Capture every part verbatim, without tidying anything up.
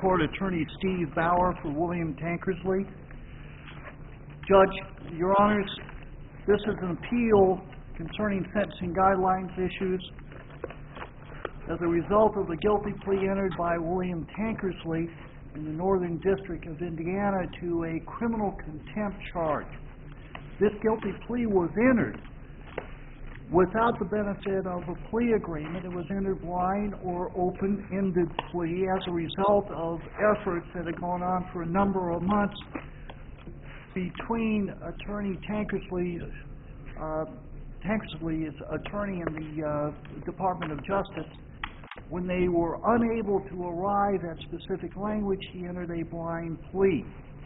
Court, Attorney Steve Bauer for William Tankersley. Judge, Your Honors, this is an appeal concerning sentencing guidelines issues as a result of the guilty plea entered by William Tankersley in the Northern District of Indiana to a criminal contempt charge. This guilty plea was entered without the benefit of a plea agreement. It was entered blind or open-ended plea as a result of efforts that had gone on for a number of months between Attorney Tankersley's, uh, Tankersley's attorney in the uh, Department of Justice. When they were unable to arrive at specific language, he entered a blind plea.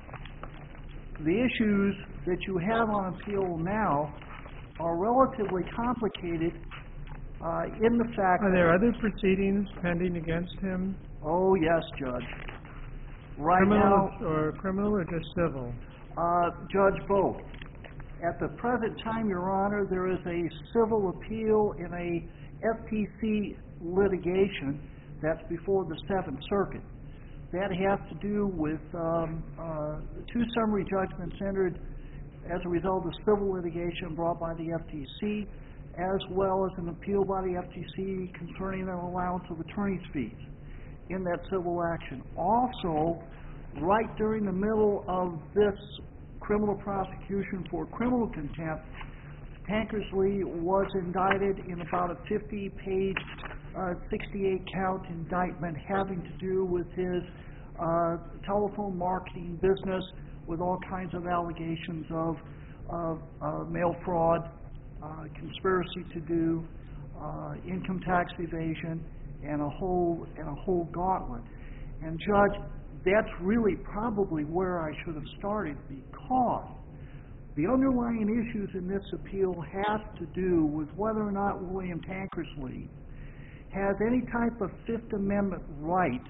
The issues that you have on appeal now are relatively complicated uh, in the fact Are there other proceedings pending against him? Oh, yes, Judge. Right criminal now... or criminal or just civil? Uh, Judge, both. At the present time, Your Honor, there is a civil appeal in a F T C litigation that's before the Seventh Circuit. That has to do with um, uh, two summary judgments entered as a result of civil litigation brought by the F T C, as well as an appeal by the F T C concerning an allowance of attorney's fees in that civil action. Also, right during the middle of this criminal prosecution for criminal contempt, Tankersley was indicted in about a fifty-page, uh, sixty-eight count indictment having to do with his uh, telephone marketing business, with all kinds of allegations of, of uh, mail fraud, uh, conspiracy to do, uh, income tax evasion, and a whole and a whole gauntlet. And Judge, that's really probably where I should have started, because the underlying issues in this appeal have to do with whether or not William Tankersley has any type of Fifth Amendment right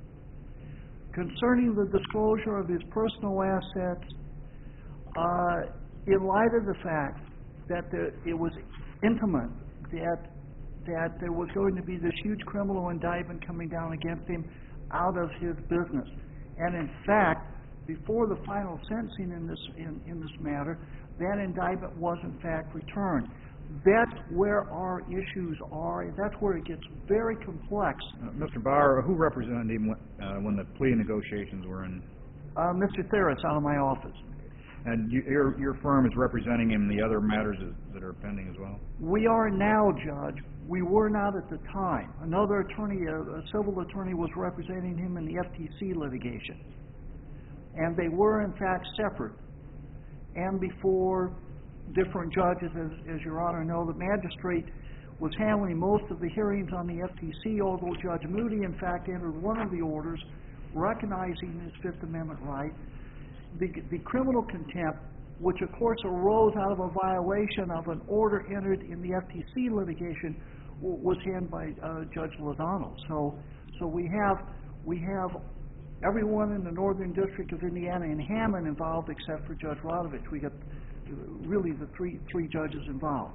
concerning the disclosure of his personal assets uh, in light of the fact that the, it was intimate, that, that there was going to be this huge criminal indictment coming down against him out of his business. And in fact, before the final sentencing in this in, in this matter, that indictment was in fact returned. That's where our issues are, and that's where it gets very complex. Uh, Mister Bauer, who represented him when, uh, when the plea negotiations were in? Uh, Mister Theris, out of my office. And you, your, your firm is representing him in the other matters that are pending as well? We are now, Judge. We were not at the time. Another attorney, a, a civil attorney, was representing him in the F T C litigation. And they were, in fact, separate. And before different judges, as, as Your Honor know, the magistrate was handling most of the hearings on the F T C, although Judge Moody, in fact, entered one of the orders recognizing his Fifth Amendment right. The, the criminal contempt, which of course arose out of a violation of an order entered in the F T C litigation, w- was handled by uh, Judge Lozano. So, so we have we have everyone in the Northern District of Indiana and Hammond involved, except for Judge Radovich. We got really the three three judges involved.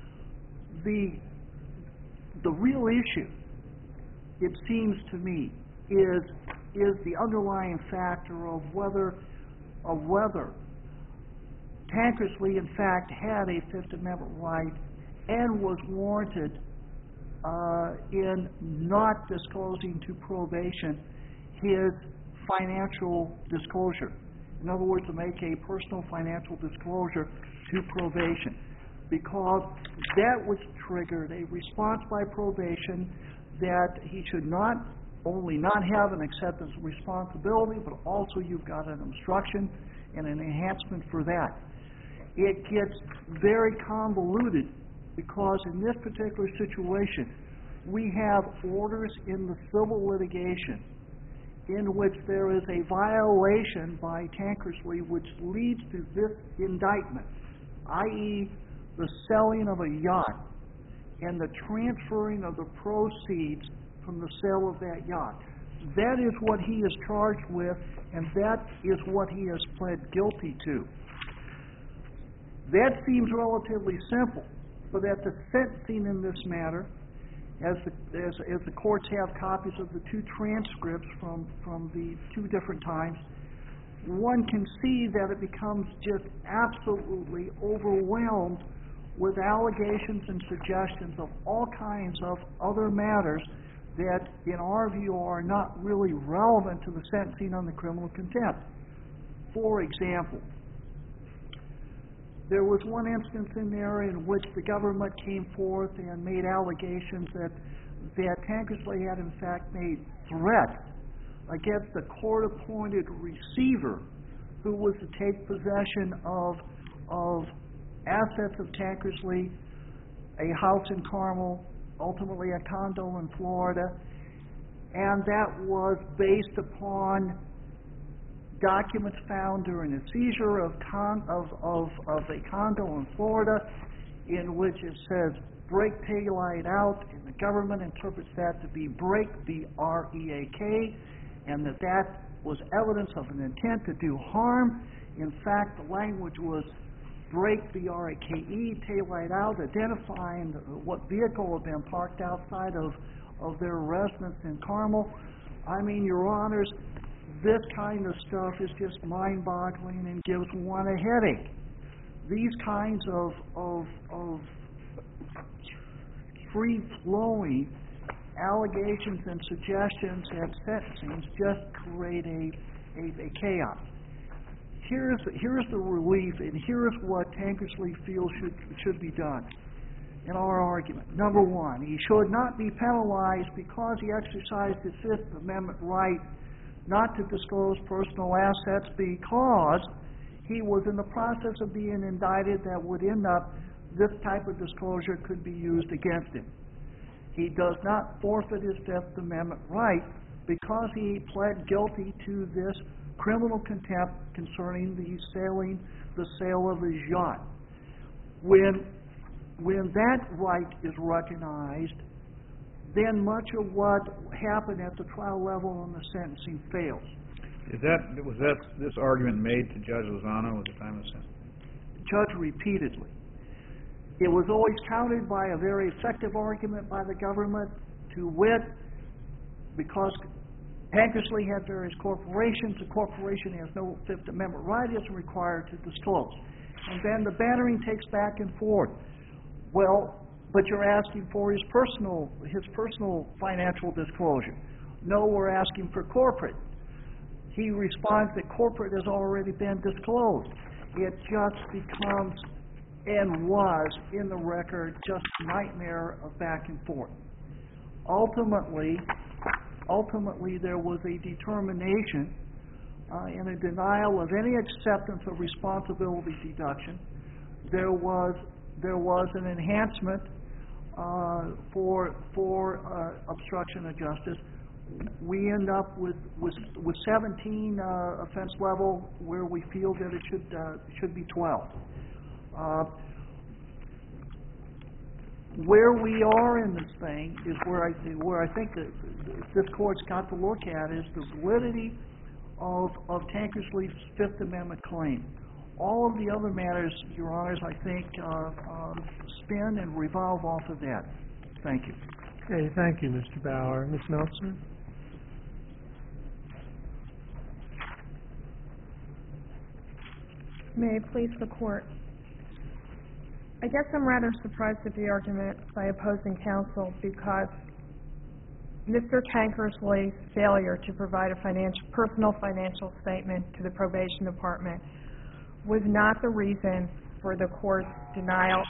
The the real issue, it seems to me, is is the underlying factor of whether of whether Tankersley in fact had a Fifth Amendment right and was warranted uh, in not disclosing to probation his financial disclosure. In other words, to make a personal financial disclosure to probation, because that was triggered a response by probation that he should not only not have an acceptance of responsibility, but also you've got an obstruction and an enhancement for that. It gets very convoluted because in this particular situation, we have orders in the civil litigation in which there is a violation by Tankersley which leads to this indictment, that is the selling of a yacht and the transferring of the proceeds from the sale of that yacht. That is what he is charged with, and that is what he has pled guilty to. That seems relatively simple, but at the sentencing in this matter, as the, as, as the courts have copies of the two transcripts from, from the two different times, one can see that it becomes just absolutely overwhelmed with allegations and suggestions of all kinds of other matters that, in our view, are not really relevant to the sentencing on the criminal contempt. For example, there was one instance in there in which the government came forth and made allegations that, that Tankersley had in fact made threats against the court-appointed receiver who was to take possession of, of assets of Tankersley, a house in Carmel, ultimately a condo in Florida, and that was based upon documents found during a seizure of, con- of, of, of a condo in Florida in which it says break taillight out, and the government interprets that to be break, B R E A K, and that that was evidence of an intent to do harm. In fact, the language was break, B R A K E, taillight out, identifying what vehicle had been parked outside of, of their residence in Carmel. I mean, Your Honors, this kind of stuff is just mind-boggling and gives one a headache. These kinds of, of, of free-flowing allegations and suggestions at sentencing just create a, a, a chaos. Here's, here's the relief, and here's what Tankersley feels should, should be done in our argument. Number one, he should not be penalized because he exercised his Fifth Amendment right not to disclose personal assets because he was in the process of being indicted that would end up, this type of disclosure could be used against him. He does not forfeit his Fifth Amendment right because he pled guilty to this criminal contempt concerning the sailing, the sale of his yacht. When, when that right is recognized, then much of what happened at the trial level and the sentencing fails. Is that, was that this argument made to Judge Lozano at the time of the sentencing? Judge, repeatedly. It was always countered by a very effective argument by the government, to wit, because Tankersley had various corporations, the corporation has no Fifth Amendment right, it's required to disclose. And then the bantering takes back and forth. Well, but you're asking for his personal, his personal financial disclosure. No, we're asking for corporate. He responds that corporate has already been disclosed. It just becomes, and was, in the record, just a nightmare of back and forth. Ultimately, ultimately there was a determination uh, and a denial of any acceptance of responsibility deduction. There was, there was an enhancement Uh, for for uh, obstruction of justice. We end up with with, with seventeen uh, offense level where we feel that it should uh, should be twelve. Uh, where we are in this thing is where I where I think that this court's got to look at is the validity of of Tankersley's Fifth Amendment claim. All of the other matters, Your Honors, I think, uh, uh, spin and revolve off of that. Thank you. Okay, thank you, Mister Bauer. Miz Meltzer? May it please the Court. I guess I'm rather surprised at the argument by opposing counsel because Mister Tankersley's failure to provide a financial, personal financial statement to the probation department was not the reason for the court's denial.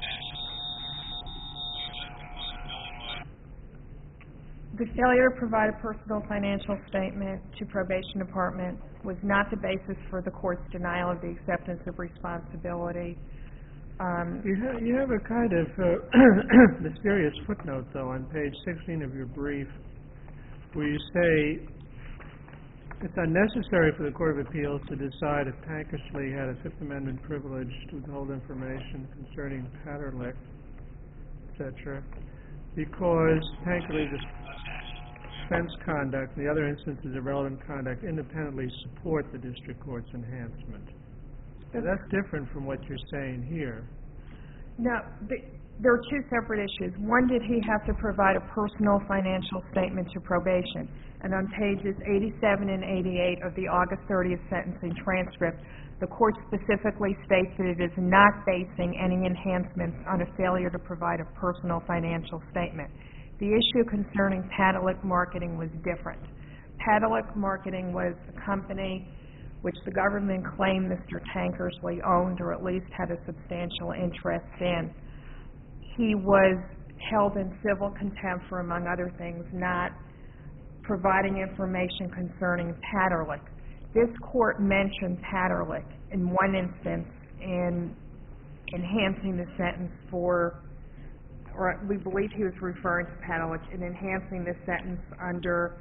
The failure to provide a personal financial statement to probation department was not the basis for the court's denial of the acceptance of responsibility. Um, You have, you have a kind of uh, mysterious footnote, though, on page sixteen of your brief, where you say it's unnecessary for the Court of Appeals to decide if Tankersley had a Fifth Amendment privilege to withhold information concerning Patterlick, et cetera, because Tankersley's offense conduct and the other instances of relevant conduct independently support the district court's enhancement. So that's different from what you're saying here. Now, the, there are two separate issues. One, did he have to provide a personal financial statement to probation? And on pages eighty-seven and eighty-eight of the August thirtieth sentencing transcript, the court specifically states that it is not basing any enhancements on a failure to provide a personal financial statement. The issue concerning Padalick Marketing was different. Padalick Marketing was a company which the government claimed Mister Tankersley owned or at least had a substantial interest in. He was held in civil contempt for, among other things, not providing information concerning Padalick. This court mentioned Padalick in one instance in enhancing the sentence for, or we believe he was referring to Padalick, in enhancing the sentence under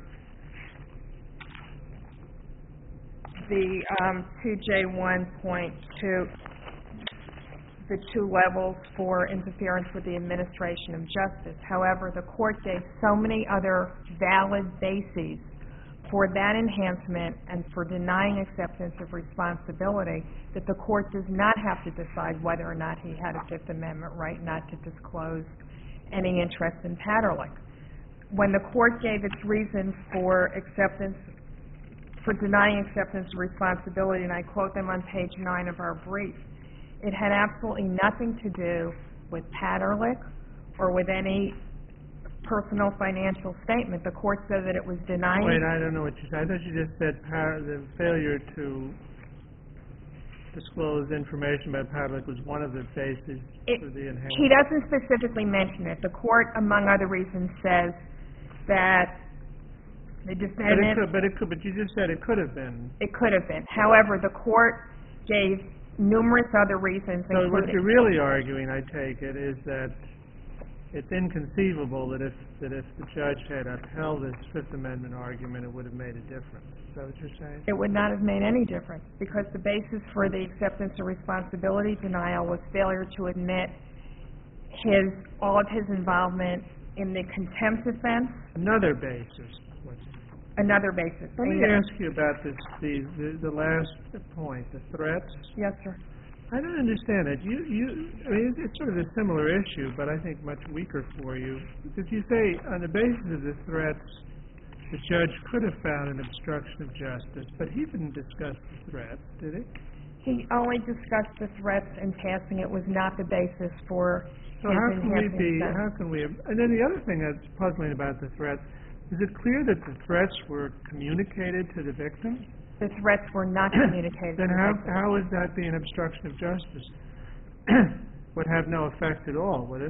the um, two J one point two, the two levels for interference with the administration of justice. However, the court gave so many other valid bases for that enhancement and for denying acceptance of responsibility that the court does not have to decide whether or not he had a Fifth Amendment right not to disclose any interest in Padalick. When the court gave its reasons for acceptance, for denying acceptance of responsibility, and I quote them on page nine of our brief, it had absolutely nothing to do with Padalick or with any personal financial statement. The court said that it was denying... Wait, I don't know what you said. I thought you just said par- the failure to disclose information about Padalick was one of the bases it, for the enhancement. He doesn't specifically mention it. The court, among other reasons, says that the defendant... But it could, but it could, but you just said it could have been. It could have been. However, the court gave numerous other reasons. So what you're really arguing, I take it, is that it's inconceivable that if that if the judge had upheld this Fifth Amendment argument, it would have made a difference. Is that what you're saying? It would not have made any difference because the basis for the acceptance of responsibility denial was failure to admit his all of his involvement in the contempt offense. Another basis. Another basis. Let me ask you about this, the, the, the last point, the threats. Yes, sir. I don't understand it. You, you, I mean, it's sort of a similar issue, but I think much weaker for you. Because you say on the basis of the threats, the judge could have found an obstruction of justice, but he didn't discuss the threats, did he? He only discussed the threats in passing. It was not the basis for so his how can we be? sentence. How can we? And then the other thing that's puzzling about the threats. Is it clear that the threats were communicated to the victim? The threats were not communicated Then to the how, victim. how would that be an obstruction of justice? Would have no effect at all, would it?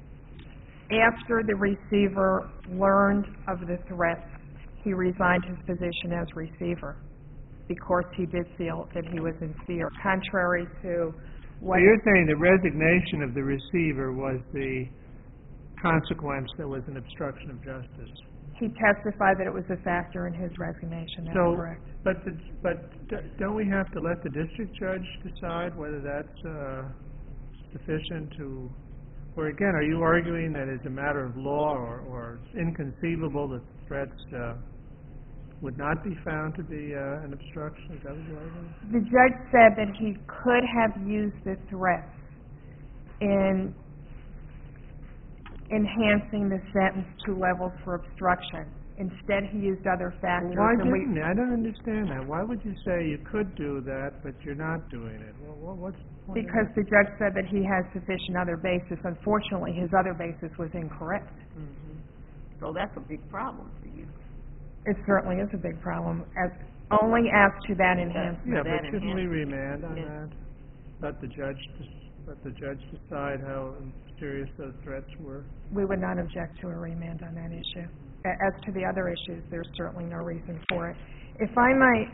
After the receiver learned of the threats, he resigned his position as receiver because he did feel that he was in fear. Contrary to what... So you're saying the resignation of the receiver was the consequence that was an obstruction of justice? He testified that it was a factor in his resignation. That's so, correct. But the, but don't we have to let the district judge decide whether that's uh, sufficient to? Or again, are you arguing that as a matter of law or, or inconceivable that threats uh, would not be found to be uh, an obstruction? Is that what you're arguing? The judge said that he could have used the threats in enhancing the sentence two levels for obstruction. Instead, he used other factors. Well, why and we, didn't he? I don't understand that. Why would you say you could do that, but you're not doing it? Well, what's the point? Because the judge said that he has sufficient other basis. Unfortunately, his other basis was incorrect. Mm-hmm. So that's a big problem for you. It certainly is a big problem, as only as to that enhancement. Yeah, that but shouldn't we enhancement. remand on Yeah. that? Let the judge let the judge decide how serious those threats were. We would not object to a remand on that issue. A- As to the other issues, there's certainly no reason for it. If I might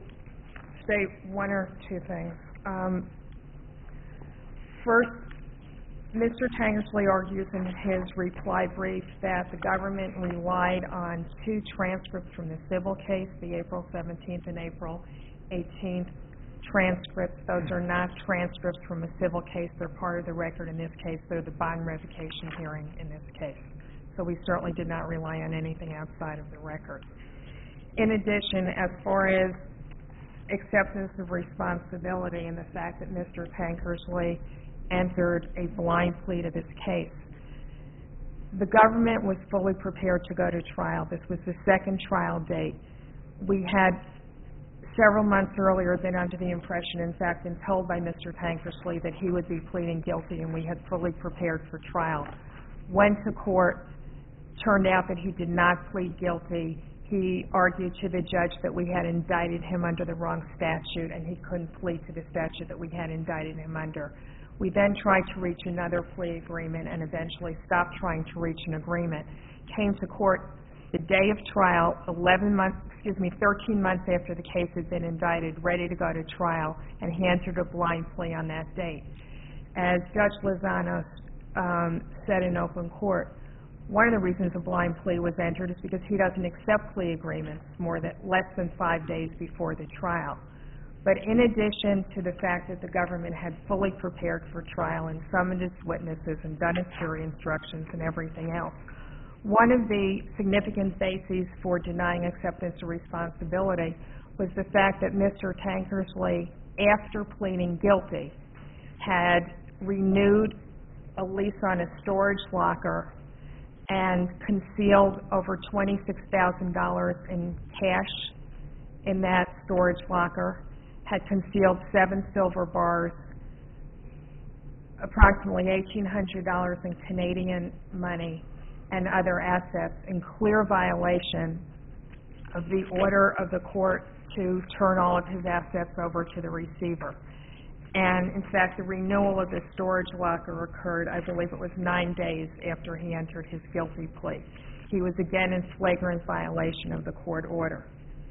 say one or two things. Um, first, Mister Tankersley argues in his reply brief that the government relied on two transcripts from the civil case, the April seventeenth and April eighteenth transcripts. Those are not transcripts from a civil case. They're part of the record in this case. They're the bond revocation hearing in this case. So we certainly did not rely on anything outside of the record. In addition, as far as acceptance of responsibility and the fact that Mister Tankersley entered a blind plea to this case. The government was fully prepared to go to trial. This was the second trial date. We had several months earlier been under the impression, in fact, been told by Mister Tankersley that he would be pleading guilty, and we had fully prepared for trial. Went to court, turned out that he did not plead guilty. He argued to the judge that we had indicted him under the wrong statute, and he couldn't plead to the statute that we had indicted him under. We then tried to reach another plea agreement and eventually stopped trying to reach an agreement. Came to court the day of trial, eleven months, excuse me, thirteen months after the case had been indicted, ready to go to trial, and he entered a blind plea on that date. As Judge Lozano um, said in open court, one of the reasons a blind plea was entered is because he doesn't accept plea agreements more than less than five days before the trial. But in addition to the fact that the government had fully prepared for trial and summoned its witnesses and done its jury instructions and everything else, one of the significant bases for denying acceptance of responsibility was the fact that Mister Tankersley, after pleading guilty, had renewed a lease on a storage locker and concealed over twenty-six thousand dollars in cash in that storage locker, had concealed seven silver bars, approximately eighteen hundred dollars in Canadian money, and other assets in clear violation of the order of the court to turn all of his assets over to the receiver. And in fact, the renewal of the storage locker occurred, I believe it was nine days after he entered his guilty plea. He was again in flagrant violation of the court order.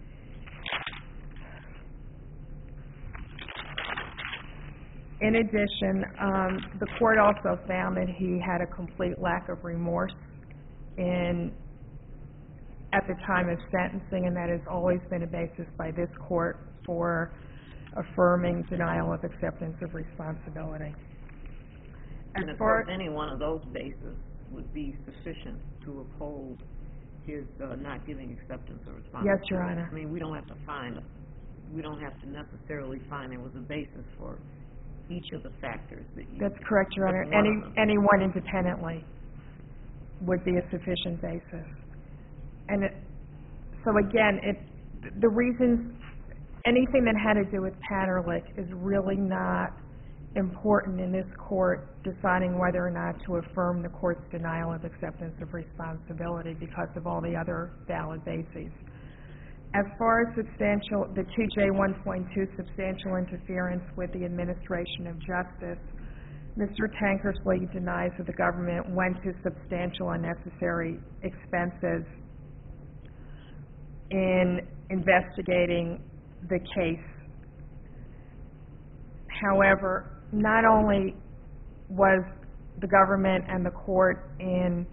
In addition, um, the court also found that he had a complete lack of remorse in at the time of sentencing, and that has always been a basis by this court for affirming denial of acceptance of responsibility. And of course, any one of those bases would be sufficient to uphold his uh, not giving acceptance of responsibility. Yes, Your Honor. I mean, we don't have to find, we don't have to necessarily find there was a basis for each of the factors that you... That's correct, Your Honor. Any, any one independently would be a sufficient basis. And it, so again, it, the reasons, anything that had to do with Paterlick is really not important in this court deciding whether or not to affirm the court's denial of acceptance of responsibility because of all the other valid bases. As far as substantial, the two J one point two substantial interference with the administration of justice, Mister Tankersley denies that the government went to substantial unnecessary expenses in investigating the case. However, not only was the government and the court in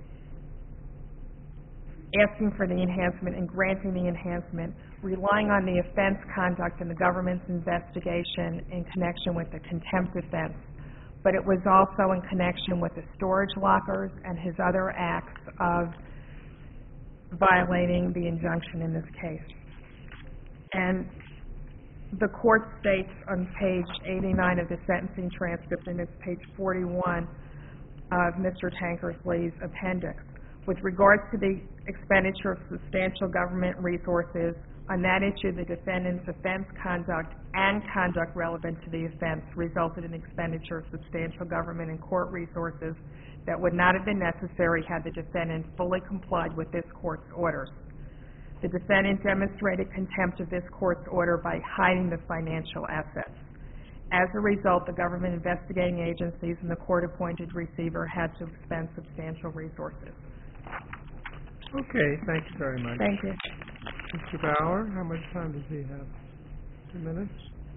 asking for the enhancement and granting the enhancement, relying on the offense conduct in the government's investigation in connection with the contempt offense, but it was also in connection with the storage lockers and his other acts of violating the injunction in this case. And the court states on page eighty-nine of the sentencing transcript, and it's page forty-one of Mister Tankersley's appendix, with regards to the expenditure of substantial government resources, on that issue, the defendant's offense conduct and conduct relevant to the offense resulted in expenditure of substantial government and court resources that would not have been necessary had the defendant fully complied with this court's orders. The defendant demonstrated contempt of this court's order by hiding the financial assets. As a result, the government investigating agencies and the court-appointed receiver had to expend substantial resources. Okay, thank you very much. Thank you. Mister Bauer, how much time does he have? Two minutes?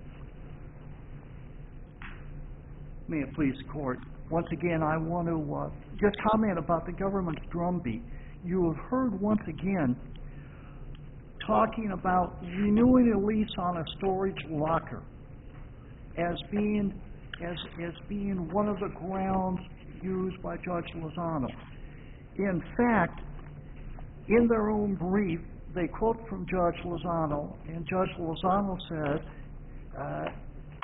May it please the court. Once again, I want to uh, just comment about the government's drumbeat. You have heard once again talking about renewing a lease on a storage locker as being as as being one of the grounds used by Judge Lozano. In fact, in their own brief, they quote from Judge Lozano, and Judge Lozano said, uh,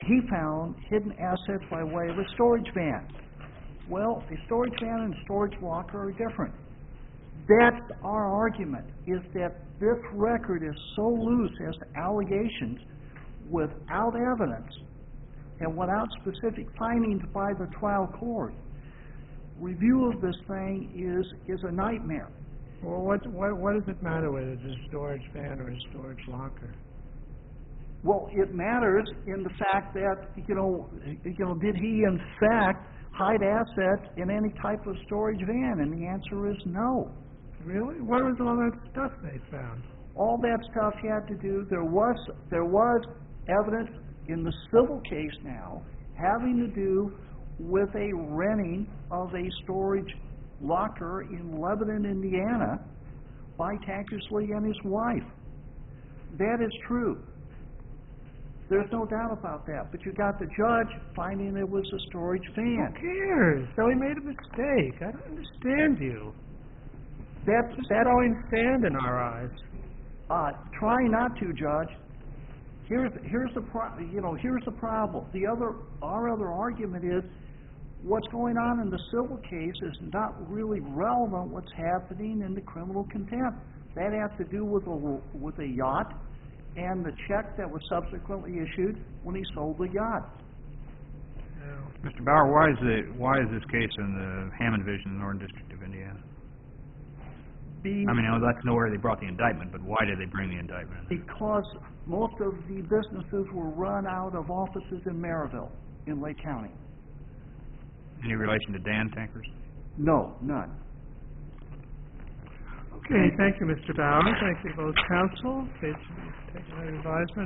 he found hidden assets by way of a storage van. Well, a storage van and a storage locker are different. That's our argument, is that this record is so loose as to allegations without evidence and without specific findings by the trial court. Review of this thing is, is a nightmare. Well, what, what, what does it matter whether it's a storage van or a storage locker? Well, it matters in the fact that, you know, you know, did he in fact hide assets in any type of storage van? And the answer is no. Really? What was all that stuff they found? All that stuff had to do, there was, there was evidence in the civil case now having to do with a renting of a storage locker in Lebanon, Indiana by Tankersley and his wife. That is true. There's no doubt about that. But you got the judge finding it was a storage van. Who cares? So he made a mistake. I don't understand you. That's Just that's throwing sand in our eyes. uh, try not to, Judge. Here's here's the pro- you know here's the problem. The other our other argument is what's going on in the civil case is not really relevant. What's happening in the criminal contempt, that has to do with a with a yacht and the check that was subsequently issued when he sold the yacht. Mister Bauer, why is the why is this case in the Hammond Division in the Northern District of Indiana? Be- I mean, I'd like to know where they brought the indictment, but why did they bring the indictment? Because most of the businesses were run out of offices in Maryville, in Lake County. Any relation to Dan Tankers? No, none. Okay, thank you, Mister Bauer. Thank you both counsel. Case will be taken under advisement.